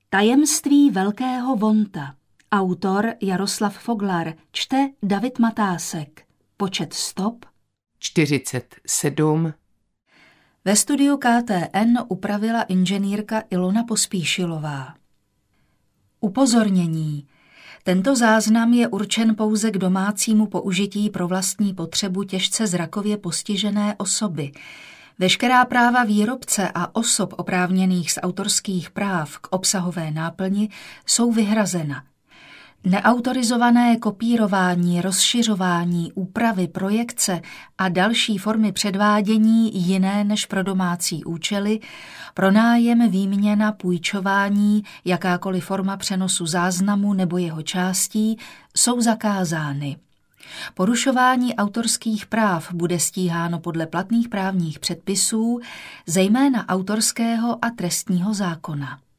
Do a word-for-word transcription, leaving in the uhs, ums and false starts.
Tajemství velkého vonta. Autor Jaroslav Foglar, čte David Matásek. Počet stop čtyřicet sedm. Ve studiu K T N upravila inženýrka Ilona Pospíšilová. Upozornění. Tento záznam je určen pouze k domácímu použití pro vlastní potřebu těžce zrakově postižené osoby. Veškerá práva výrobce a osob oprávněných z autorských práv k obsahové náplni jsou vyhrazena. Neautorizované kopírování, rozšiřování, úpravy, projekce a další formy předvádění jiné než pro domácí účely, pronájem, výměna, půjčování, jakákoliv forma přenosu záznamu nebo jeho částí jsou zakázány. Porušování autorských práv bude stíháno podle platných právních předpisů, zejména autorského a trestního zákona.